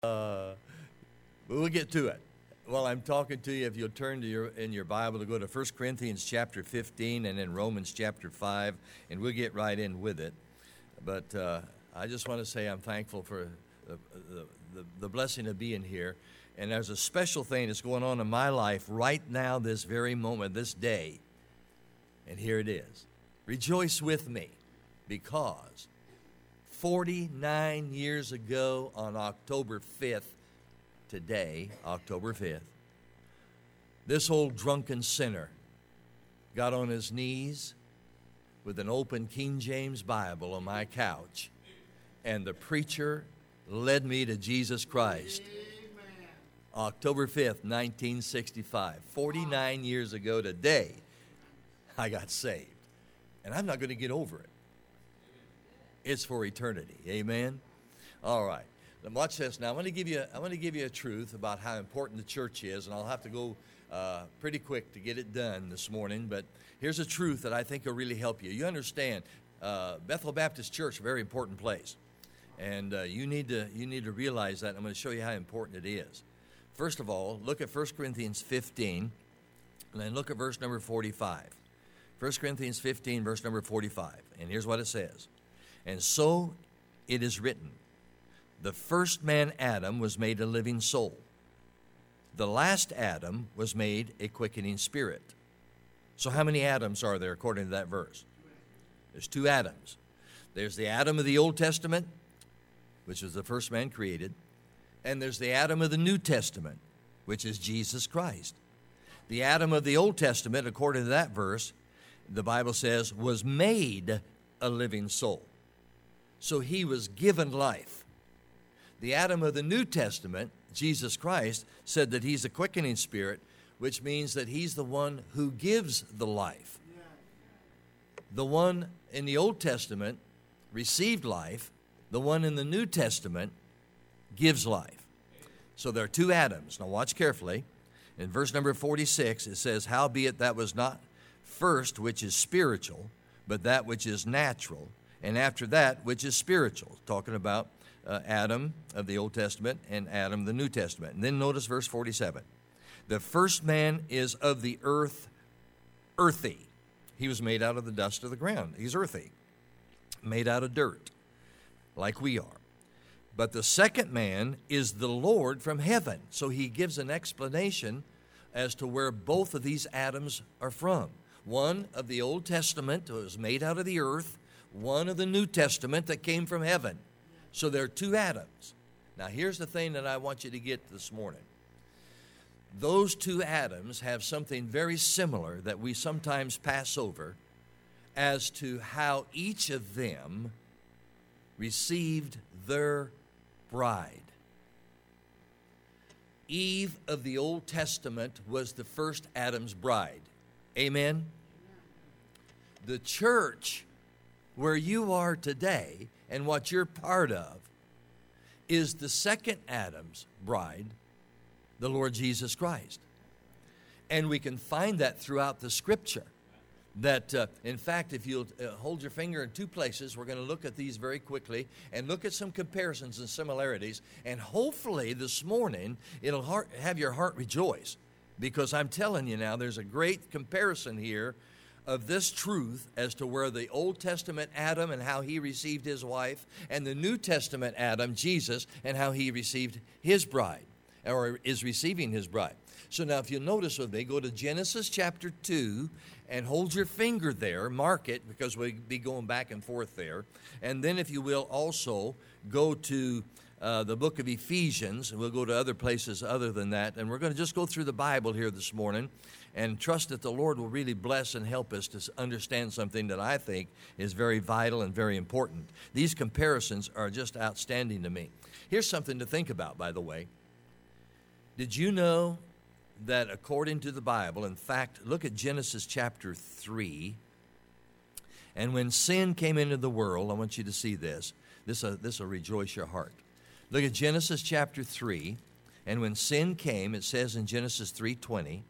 Uh, we'll get to it. While I'm talking to you, if you'll turn to your Bible to go to 1 Corinthians chapter 15 and then Romans chapter 5, and we'll get right in with it. But I just want to say I'm thankful for the blessing of being here. And there's a special thing that's going on in my life right now, this very moment, this day. And here it is. Rejoice with me, because 49 years ago on October 5th, today, October 5th, this old drunken sinner got on his knees with an open King James Bible on my couch, and the preacher led me to Jesus Christ. Amen. October 5th, 1965, 49 years ago today, I got saved. And I'm not going to get over it. It's for eternity. Amen? All right. Now watch this. Now I want to give you a truth about how important the church is, and I'll have to go pretty quick to get it done this morning. But here's a truth that I think will really help you. You understand, Bethel Baptist Church, a very important place, and you need to realize that. I'm going to show you how important it is. First of all, look at 1 Corinthians 15, and then look at verse number 45. 1 Corinthians 15, verse number 45. And here's what it says. And so it is written, the first man, Adam, was made a living soul. The last Adam was made a quickening spirit. So how many Adams are there according to that verse? There's two Adams. There's the Adam of the Old Testament, which is the first man created, and there's the Adam of the New Testament, which is Jesus Christ. The Adam of the Old Testament, according to that verse, the Bible says, was made a living soul. So he was given life. The Adam of the New Testament, Jesus Christ, said that he's a quickening spirit, which means that he's the one who gives the life. The one in the Old Testament received life. The one in the New Testament gives life. So there are two Adams. Now watch carefully. In verse number 46, it says, howbeit that was not first which is spiritual, but that which is natural, and after that which is spiritual. Talking about Adam of the Old Testament and Adam of the New Testament. And then notice verse 47. The first man is of the earth, earthy. He was made out of the dust of the ground. He's earthy, made out of dirt, like we are. But the second man is the Lord from heaven. So he gives an explanation as to where both of these Adams are from. One of the Old Testament was made out of the earth, one of the New Testament that came from heaven. So there are two Adams. Now here's the thing that I want you to get this morning. Those two Adams have something very similar that we sometimes pass over as to how each of them received their bride. Eve of the Old Testament was the first Adam's bride. Amen? The church where you are today and what you're part of is the second Adam's bride, the Lord Jesus Christ. And we can find that throughout the Scripture. That, in fact, if you'll hold your finger in two places, we're going to look at these very quickly and look at some comparisons and similarities. And hopefully this morning, it'll have your heart rejoice. Because I'm telling you now, there's a great comparison here of this truth as to where the Old Testament Adam and how he received his wife, and the New Testament Adam, Jesus, and how he received his bride, or is receiving his bride. So now if you notice with me, go to Genesis chapter 2 and hold your finger there, mark it, because we'll be going back and forth there. And then if you will also go to the book of Ephesians, and we'll go to other places other than that. And we're going to just go through the Bible here this morning and trust that the Lord will really bless and help us to understand something that I think is very vital and very important. These comparisons are just outstanding to me. Here's something to think about, by the way. Did you know that according to the Bible, in fact, look at Genesis chapter 3, and when sin came into the world, I want you to see this. This will rejoice your heart. Look at Genesis chapter 3, and when sin came, it says in Genesis 3:20,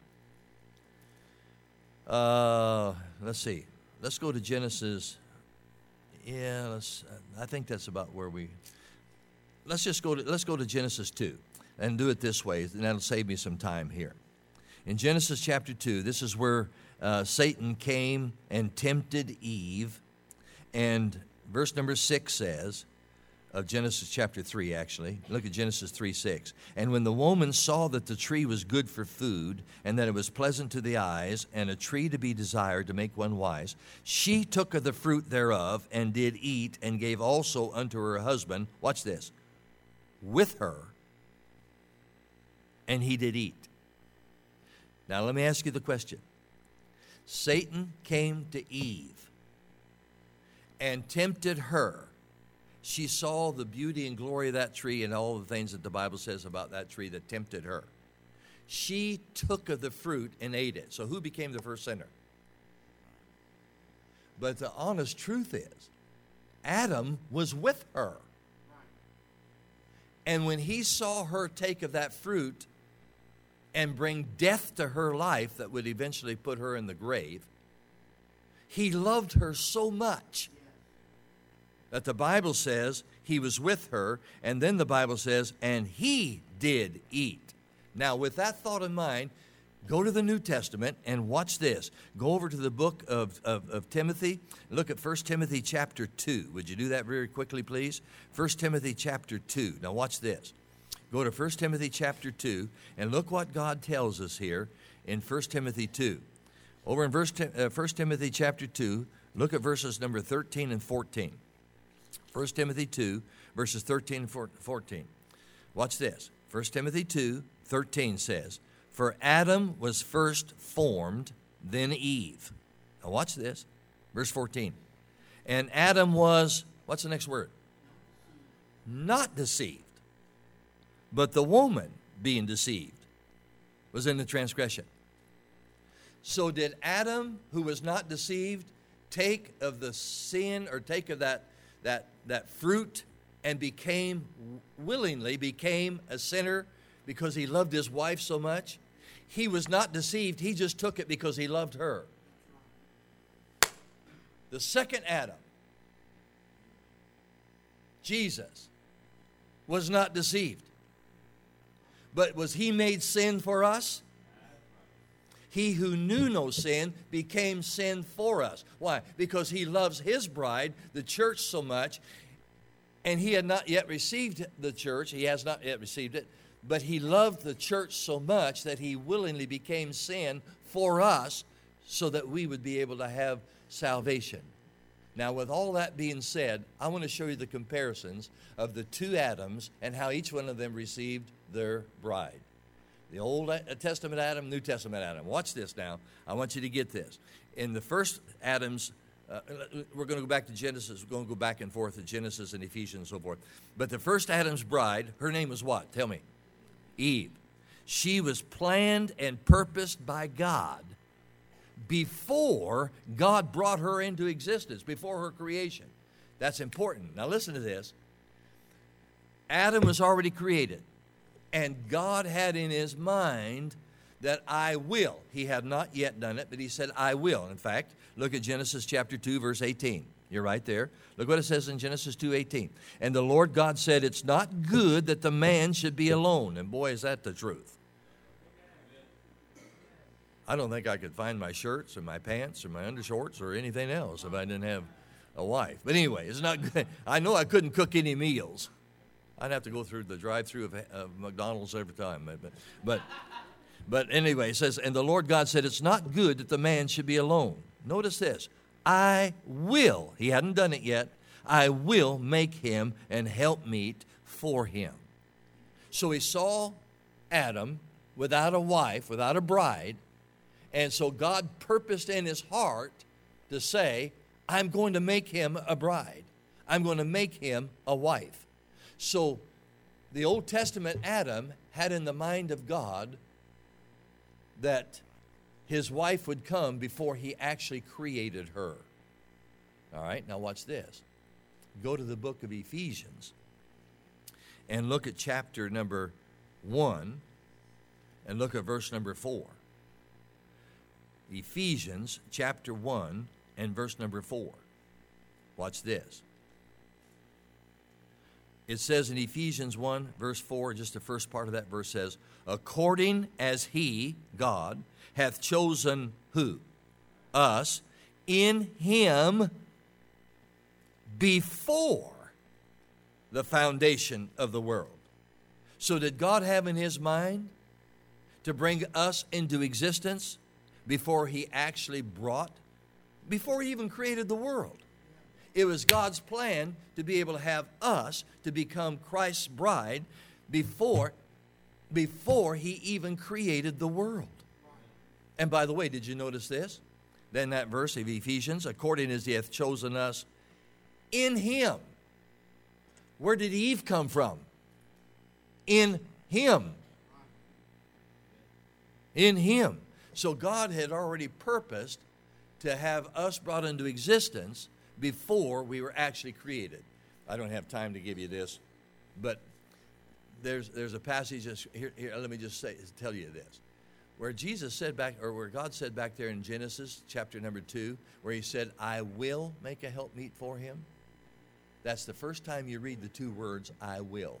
let's see. Let's go to Genesis. I think that's about where we... let's go to Genesis 2 and do it this way, and that'll save me some time here. In Genesis chapter 2, this is where Satan came and tempted Eve, and verse number 6 says, of Genesis chapter 3, actually. Look at Genesis 3:6. And when the woman saw that the tree was good for food, and that it was pleasant to the eyes, and a tree to be desired to make one wise, she took of the fruit thereof, and did eat, and gave also unto her husband, watch this, with her, and he did eat. Now let me ask you the question. Satan came to Eve and tempted her. She saw the beauty and glory of that tree and all the things that the Bible says about that tree that tempted her. She took of the fruit and ate it. So who became the first sinner? But the honest truth is, Adam was with her. And when he saw her take of that fruit and bring death to her life that would eventually put her in the grave, he loved her so much that the Bible says he was with her, and then the Bible says, and he did eat. Now, with that thought in mind, go to the New Testament and watch this. Go over to the book of Timothy. Look at 1 Timothy chapter 2. Would you do that very quickly, please? 1 Timothy chapter 2. Now, watch this. Go to 1 Timothy chapter 2, and look what God tells us here in 1 Timothy 2. Over in 1 Timothy chapter 2, look at verses number 13 and 14. 1 Timothy 2, verses 13 and 14. Watch this. 1 Timothy 2, 13 says, for Adam was first formed, then Eve. Now watch this. Verse 14. And Adam was, what's the next word? Not deceived. But the woman, being deceived, was in the transgression. So did Adam, who was not deceived, take of the sin, or take of that fruit, and willingly became a sinner because he loved his wife so much? He was not deceived. He just took it because he loved her. The second Adam, Jesus, was not deceived. But was he made sin for us? He who knew no sin became sin for us. Why? Because he loves his bride, the church, so much. And he had not yet received the church. He has not yet received it. But he loved the church so much that he willingly became sin for us so that we would be able to have salvation. Now, with all that being said, I want to show you the comparisons of the two Adams and how each one of them received their bride. The Old Testament Adam, New Testament Adam. Watch this now. I want you to get this. In the first Adam's, we're going to go back to Genesis. We're going to go back and forth to Genesis and Ephesians and so forth. But the first Adam's bride, her name was what? Tell me. Eve. She was planned and purposed by God before God brought her into existence, before her creation. That's important. Now listen to this. Adam was already created, and God had in his mind that I will. He had not yet done it, but he said, I will. In fact, look at Genesis chapter 2, verse 18. You're right there. Look what it says in Genesis 2:18. And the Lord God said, it's not good that the man should be alone. And boy, is that the truth. I don't think I could find my shirts or my pants or my undershorts or anything else if I didn't have a wife. But anyway, it's not good. I know I couldn't cook any meals. I'd have to go through the drive-through of McDonald's every time. But anyway, it says, and the Lord God said, it's not good that the man should be alone. Notice this. I will, he hadn't done it yet, I will make him an helpmeet for him. So he saw Adam without a wife, without a bride, and so God purposed in his heart to say, I'm going to make him a bride. I'm going to make him a wife. So the Old Testament Adam had in the mind of God that his wife would come before he actually created her. All right, now watch this. Go to the book of Ephesians and look at chapter number 1 and look at verse number 4. Ephesians chapter 1 and verse number 4. Watch this. It says in Ephesians 1, verse 4, just the first part of that verse says, according as he, God, hath chosen who? Us, in him before the foundation of the world. So did God have in his mind to bring us into existence before he even created the world? It was God's plan to be able to have us to become Christ's bride before he even created the world. And by the way, did you notice this? Then that verse of Ephesians, according as he hath chosen us in him. Where did Eve come from? In him. In him. So God had already purposed to have us brought into existence before we were actually created. I don't have time to give you this, but there's a passage here. Let me just tell you this, where Jesus said back, or where God said back there in Genesis chapter number 2, where he said, "I will make a helpmeet for him." That's the first time you read the two words, "I will."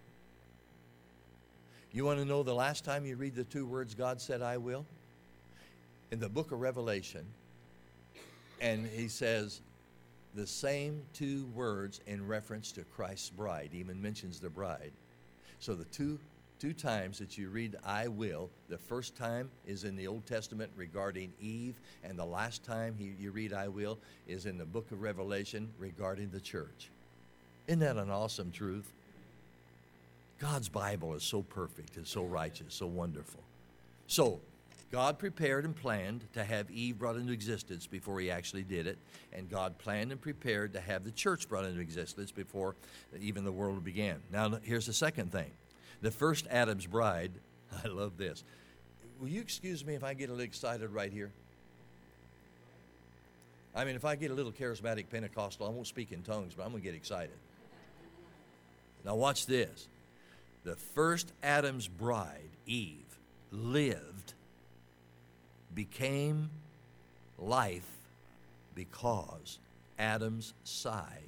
You want to know the last time you read the two words God said, "I will"? In the book of Revelation, and he says the same two words in reference to Christ's bride. He even mentions the bride. So the two times that you read "I will," the first time is in the Old Testament regarding Eve, and the last time you read "I will" is in the book of Revelation regarding the church. Isn't that an awesome truth? God's Bible is so perfect, it's so righteous, so wonderful. So God prepared and planned to have Eve brought into existence before he actually did it, and God planned and prepared to have the church brought into existence before even the world began. Now, here's the second thing. The first Adam's bride, I love this. Will you excuse me if I get a little excited right here? I mean, if I get a little charismatic Pentecostal, I won't speak in tongues, but I'm going to get excited. Now watch this. The first Adam's bride, Eve, lived, became life because Adam's side,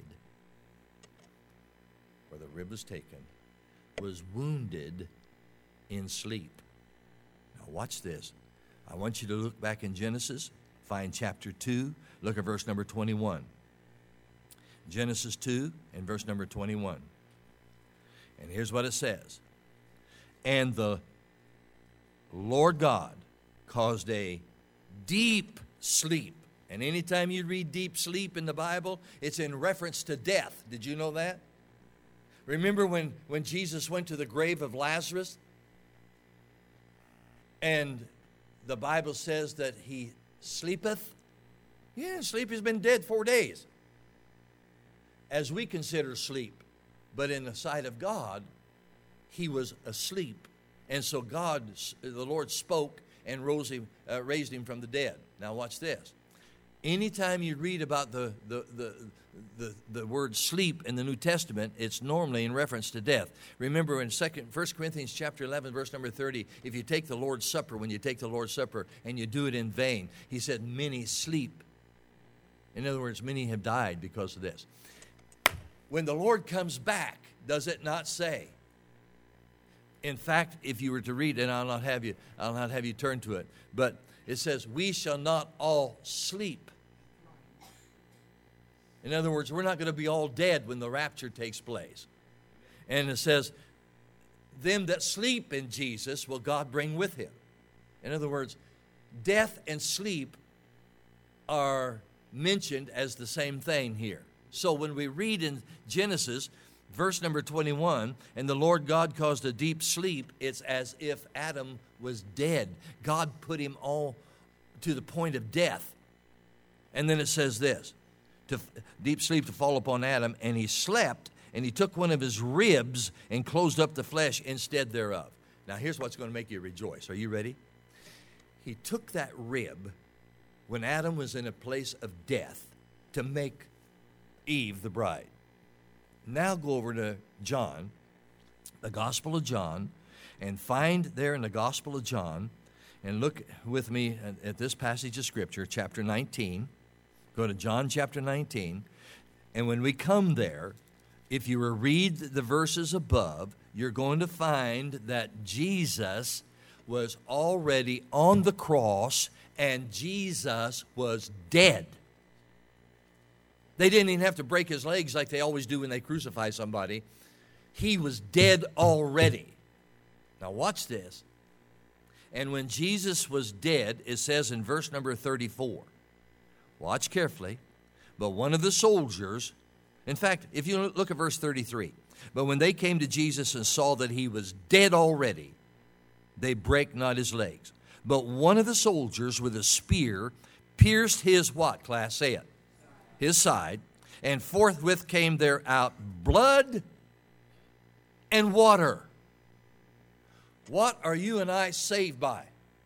where the rib was taken, was wounded in sleep. Now watch this. I want you to look back in Genesis, find chapter 2, look at verse number 21. Genesis 2 and verse number 21. And here's what it says. And the Lord God caused a deep sleep. And anytime you read deep sleep in the Bible, it's in reference to death. Did you know that? Remember when Jesus went to the grave of Lazarus? And the Bible says that he sleepeth? He didn't sleep. He's been dead 4 days. As we consider sleep. But in the sight of God, he was asleep. And so the Lord spoke and raised him from the dead. Now watch this. Anytime you read about the word sleep in the New Testament, it's normally in reference to death. Remember in 1 Corinthians chapter 11, verse number 30, if you take the Lord's Supper, when you take the Lord's Supper and you do it in vain, he said, many sleep. In other words, many have died because of this. When the Lord comes back, does it not say? In fact, if you were to read it, I'll not have you turn to it, but it says, we shall not all sleep. In other words, we're not going to be all dead when the rapture takes place. And it says, them that sleep in Jesus will God bring with him. In other words, death and sleep are mentioned as the same thing here. So when we read in Genesis, verse number 21, and the Lord God caused a deep sleep, it's as if Adam was dead. God put him all to the point of death. And then it says this, deep sleep to fall upon Adam, and he slept, and he took one of his ribs and closed up the flesh instead thereof. Now here's what's going to make you rejoice. Are you ready? He took that rib when Adam was in a place of death to make Eve the bride. Now go over to John, the Gospel of John, and find there in the Gospel of John, and look with me at this passage of Scripture, chapter 19. Go to John chapter 19, and when we come there, if you read the verses above, you're going to find that Jesus was already on the cross and Jesus was dead. They didn't even have to break his legs like they always do when they crucify somebody. He was dead already. Now watch this. And when Jesus was dead, it says in verse number 34, watch carefully, but one of the soldiers, in fact, if you look at verse 33, but when they came to Jesus and saw that he was dead already, they brake not his legs. But one of the soldiers with a spear pierced his what, class? Say it. His side, and forthwith came there out blood and water. What are you and I saved by?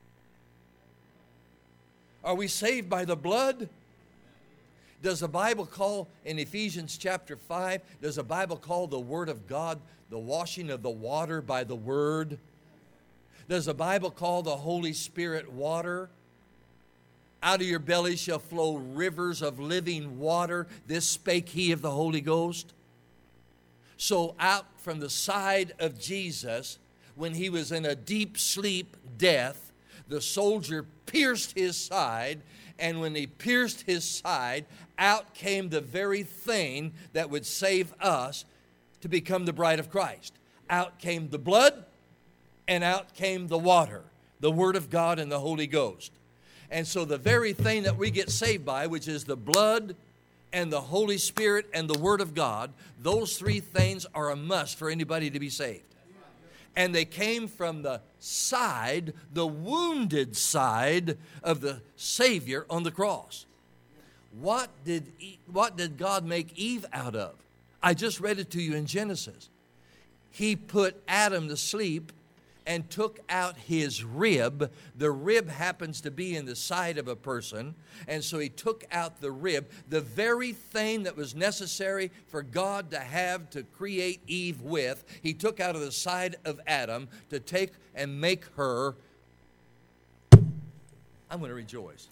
Are we saved by the blood? Does the Bible call, in Ephesians chapter 5, does the Bible call the Word of God the washing of the water by the Word? Does the Bible call the Holy Spirit water? Out of your belly shall flow rivers of living water. This spake he of the Holy Ghost. So out from the side of Jesus, when he was in a deep sleep, death, the soldier pierced his side, and when he pierced his side, out came the very thing that would save us to become the bride of Christ. Out came the blood, and out came the water, the Word of God and the Holy Ghost. And so the very thing that we get saved by, which is the blood and the Holy Spirit and the Word of God, those three things are a must for anybody to be saved. And they came from the side, the wounded side of the Savior on the cross. What did God make Eve out of? I just read it to you in Genesis. He put Adam to sleep and took out his rib. The rib happens to be in the side of a person, and so he took out the rib, the very thing that was necessary for God to have to create Eve with. He took out of the side of Adam to take and make her. I'm going to rejoice.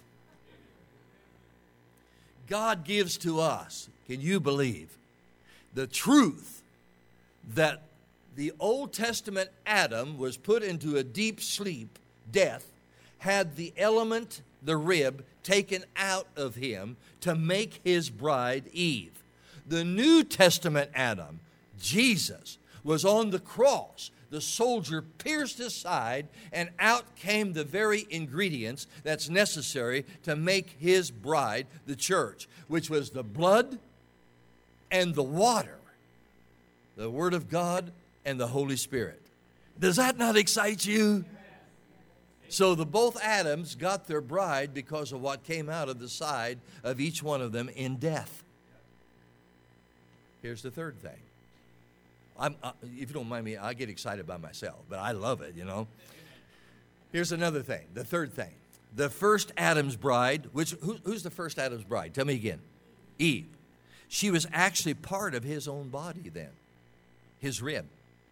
God gives to us, can you believe, the truth that the Old Testament Adam was put into a deep sleep, death, had the element, the rib, taken out of him to make his bride Eve. The New Testament Adam, Jesus, was on the cross. The soldier pierced his side, and out came the very ingredients that's necessary to make his bride, the church, which was the blood and the water, the Word of God and the Holy Spirit. Does that not excite you? So both Adams got their bride because of what came out of the side of each one of them in death. Here's the third thing. If you don't mind me, I get excited by myself, but I love it, you know. Here's another thing, the third thing. The first Adam's bride, who's the first Adam's bride? Tell me again. Eve. She was actually part of his own body then, his rib.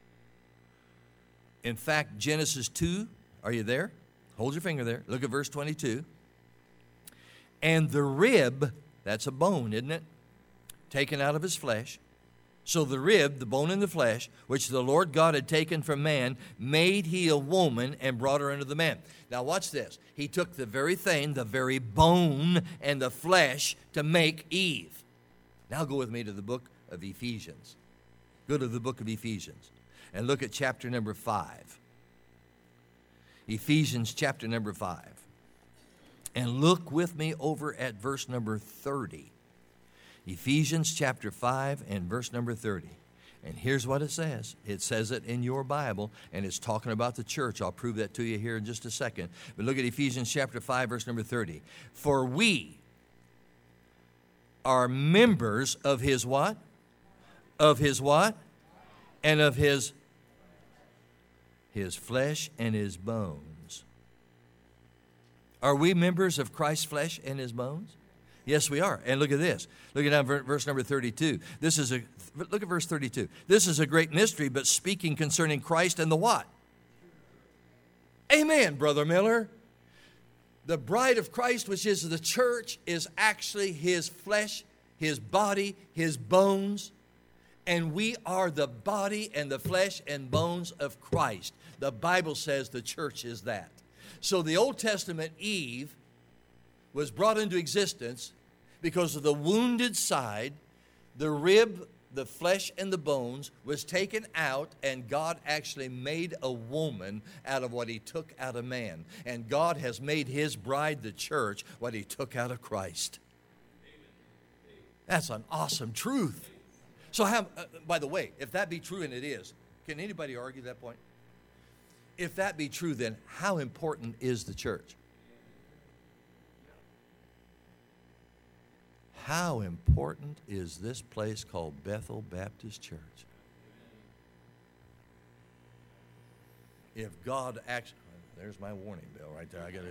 In fact, Genesis 2, are you there? Hold your finger there. Look at verse 22. And the rib, that's a bone, isn't it? Taken out of his flesh. So the rib, the bone in the flesh, which the Lord God had taken from man, made he a woman and brought her unto the man. Now watch this. He took the very thing, the very bone and the flesh to make Eve. Now go with me to the book of Ephesians. Go to the book of Ephesians and look at chapter number 5. Ephesians chapter number 5. And look with me over at verse number 30. Ephesians chapter 5 and verse number 30. And here's what it says. It says it in your Bible, and it's talking about the church. I'll prove that to you here in just a second. But look at Ephesians chapter 5, verse number 30. For we are members of his what? Of his what? And of his flesh and his bones. Are we members of Christ's flesh and his bones? Yes, we are. And look at this. Look at verse number 32. Look at verse 32. This is a great mystery, but speaking concerning Christ and the what? Amen, Brother Miller. The bride of Christ, which is the church, is actually his flesh, his body, his bones. And we are the body and the flesh and bones of Christ. The Bible says the church is that. So the Old Testament Eve was brought into existence because of the wounded side, the rib, the flesh, and the bones was taken out, and God actually made a woman out of what he took out of man. And God has made his bride, the church, what he took out of Christ. That's an awesome truth. So by the way, if that be true, and it is, can anybody argue that point? If that be true, then how important is the church? How important is this place called Bethel Baptist Church? If God actually, there's my warning bell right there. I got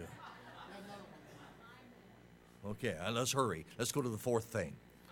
to. Okay, let's hurry. Let's go to the fourth thing.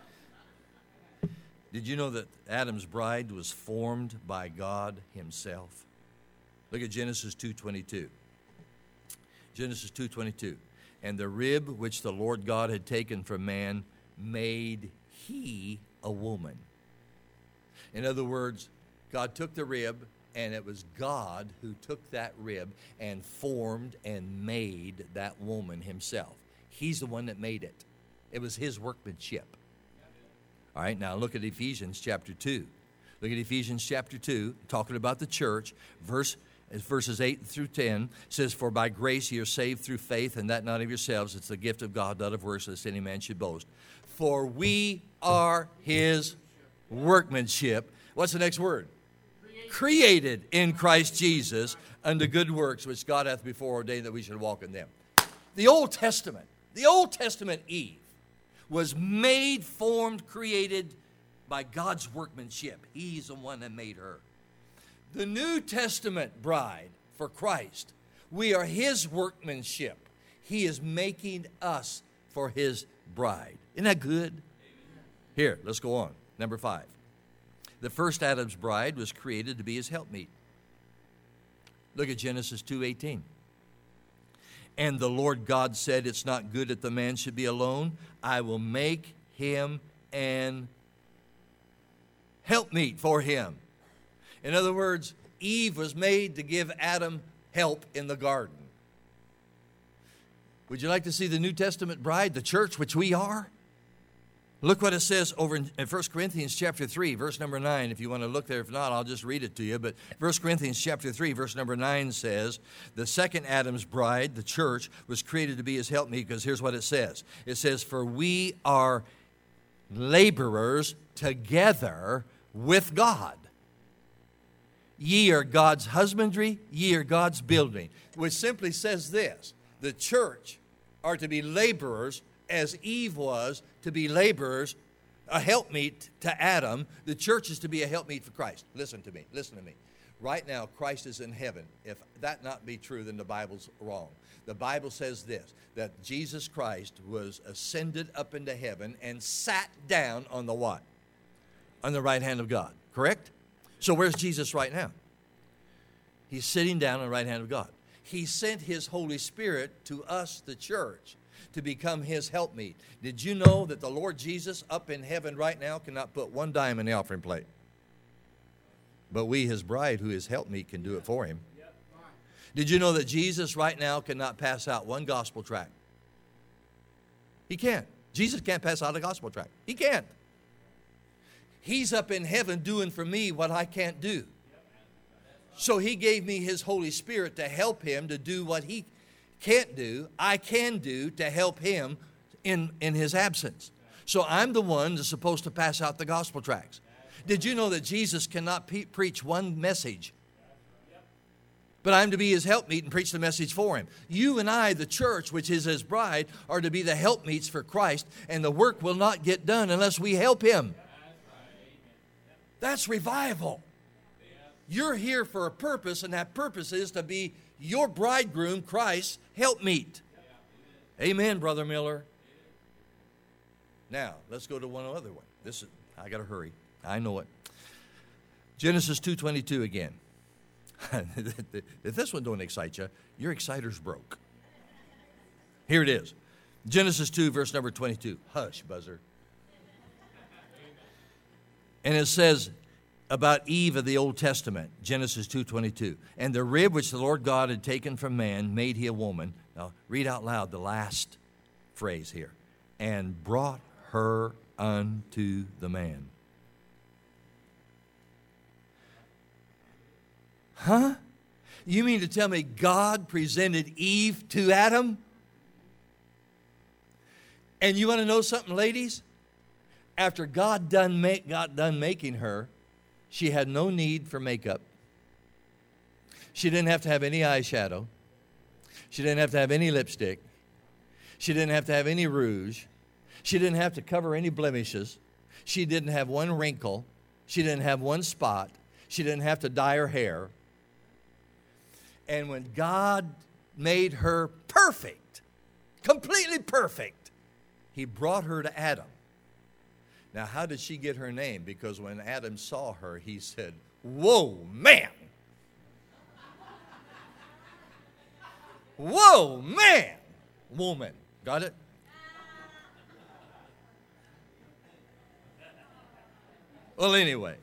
Did you know that Adam's bride was formed by God himself? Look at Genesis 2:22. Genesis 2:22. And the rib which the Lord God had taken from man made he a woman. In other words, God took the rib, and it was God who took that rib and formed and made that woman himself. He's the one that made it. It was his workmanship. All right, now look at Ephesians chapter 2. Look at Ephesians chapter 2, talking about the church. Verses 8 through 10 says, For by grace ye are saved through faith, and that not of yourselves. It's the gift of God, not of works, lest any man should boast. For we are his workmanship. What's the next word? Created in Christ Jesus unto good works, which God hath before ordained that we should walk in them. The Old Testament Eve was made, formed, created by God's workmanship. He's the one that made her. The New Testament bride for Christ, we are his workmanship. He is making us for his bride. Isn't that good? Here, let's go on. Number 5. The first Adam's bride was created to be his helpmeet. Look at Genesis 2:18. And the Lord God said, It's not good that the man should be alone. I will make him an helpmeet for him. In other words, Eve was made to give Adam help in the garden. Would you like to see the New Testament bride, the church, which we are? Look what it says over in 1 Corinthians chapter 3, verse number 9. If you want to look there, if not, I'll just read it to you. But 1 Corinthians chapter 3, verse number 9 says, the second Adam's bride, the church, was created to be his helpmeet, because here's what it says. It says, For we are laborers together with God. Ye are God's husbandry, ye are God's building. Which simply says this: the church are to be laborers, as Eve was to be laborers, a helpmeet to Adam. The church is to be a helpmeet for Christ. Listen to me. Right now, Christ is in heaven. If that not be true, then the Bible's wrong. The Bible says this, that Jesus Christ was ascended up into heaven and sat down on the what? On the right hand of God. Correct? So where's Jesus right now? He's sitting down on the right hand of God. He sent his Holy Spirit to us, the church, to become his helpmeet. Did you know that the Lord Jesus up in heaven right now cannot put one dime in the offering plate? But we, his bride, who is helpmeet, can do it for him. Did you know that Jesus right now cannot pass out one gospel tract? He can't. Jesus can't pass out a gospel tract. He can't. He's up in heaven doing for me what I can't do. So he gave me his Holy Spirit to help him to do what he can't do, I can do to help him in his absence. So I'm the one that's supposed to pass out the gospel tracts. Did you know that Jesus cannot preach one message? But I'm to be his helpmeet and preach the message for him. You and I, the church, which is his bride, are to be the helpmeets for Christ, and the work will not get done unless we help him. That's revival. You're here for a purpose, and that purpose is to be your bridegroom, Christ's helpmeet. Amen, Brother Miller. Now, let's go to one other one. I got to hurry. I know it. Genesis 2:22 again. If this one don't excite you, your exciter's broke. Here it is. Genesis 2, verse number 22. Hush, buzzer. And it says about Eve of the Old Testament, Genesis 2:22. And the rib which the Lord God had taken from man made he a woman. Now, read out loud the last phrase here. And brought her unto the man. Huh? You mean to tell me God presented Eve to Adam? And you want to know something, ladies? After God got done making her, she had no need for makeup. She didn't have to have any eyeshadow. She didn't have to have any lipstick. She didn't have to have any rouge. She didn't have to cover any blemishes. She didn't have one wrinkle. She didn't have one spot. She didn't have to dye her hair. And when God made her perfect, completely perfect, he brought her to Adam. Now, how did she get her name? Because when Adam saw her, he said, "Whoa, man! Whoa, man!" Woman. Got it? Well, anyway,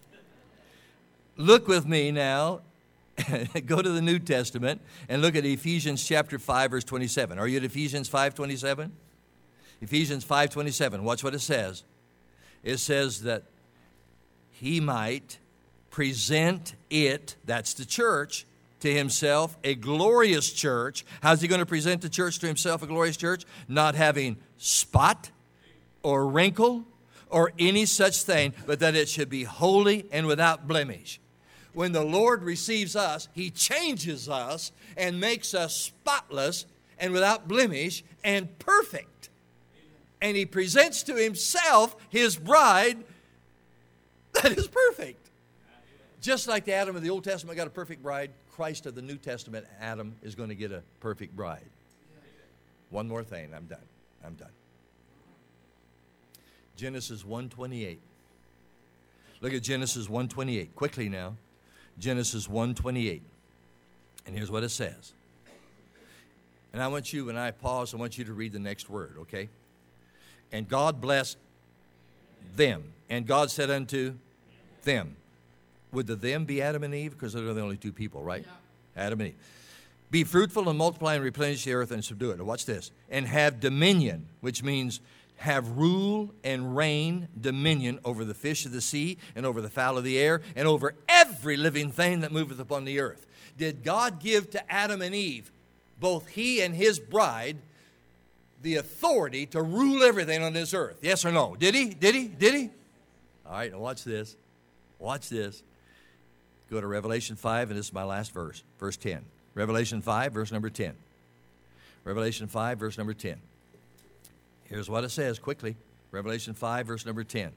look with me now. Go to the New Testament and look at Ephesians chapter 5, verse 27. Are you at Ephesians 5:27? Ephesians 5:27. Watch what it says. It says that he might present it, that's the church, to himself, a glorious church. How's he going to present the church to himself, a glorious church? Not having spot or wrinkle or any such thing, but that it should be holy and without blemish. When the Lord receives us, he changes us and makes us spotless and without blemish and perfect. And he presents to himself his bride that is perfect. Just like the Adam of the Old Testament got a perfect bride, Christ of the New Testament, Adam, is going to get a perfect bride. One more thing, I'm done. Genesis 1:28. Look at Genesis 1:28. Quickly now. Genesis 1:28. And here's what it says. And I want you, when I pause, I want you to read the next word, okay? And God blessed them. And God said unto them. Would the them be Adam and Eve? Because they're the only two people, right? Yeah. Adam and Eve. Be fruitful and multiply and replenish the earth and subdue it. Now watch this. And have dominion, which means have rule and reign, dominion over the fish of the sea and over the fowl of the air and over every living thing that moveth upon the earth. Did God give to Adam and Eve, both he and his bride, the authority to rule everything on this earth? Yes or no? Did he? Did he? Did he? All right, now watch this. Watch this. Go to Revelation 5, and this is my last verse, verse 10. Revelation 5, verse number 10. Revelation 5, verse number 10. Here's what it says quickly. Revelation 5, verse number 10.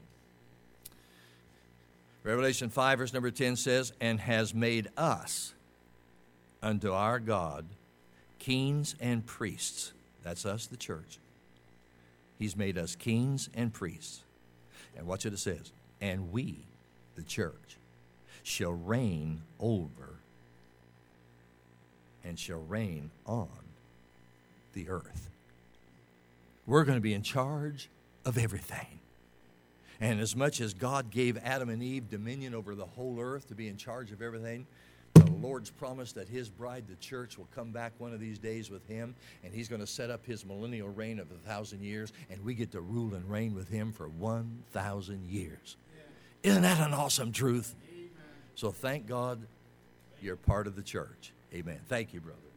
Revelation 5, verse number 10 says, and has made us unto our God kings and priests. That's us, the church. He's made us kings and priests. And watch what it says. And we, the church, shall reign over and shall reign on the earth. We're going to be in charge of everything. And as much as God gave Adam and Eve dominion over the whole earth to be in charge of everything, the Lord's promised that his bride, the church, will come back one of these days with him, and he's going to set up his millennial reign of 1,000 years, and we get to rule and reign with him for 1,000 years. Yeah. Isn't that an awesome truth? Amen. So thank God you're part of the church. Amen. Thank you, brother.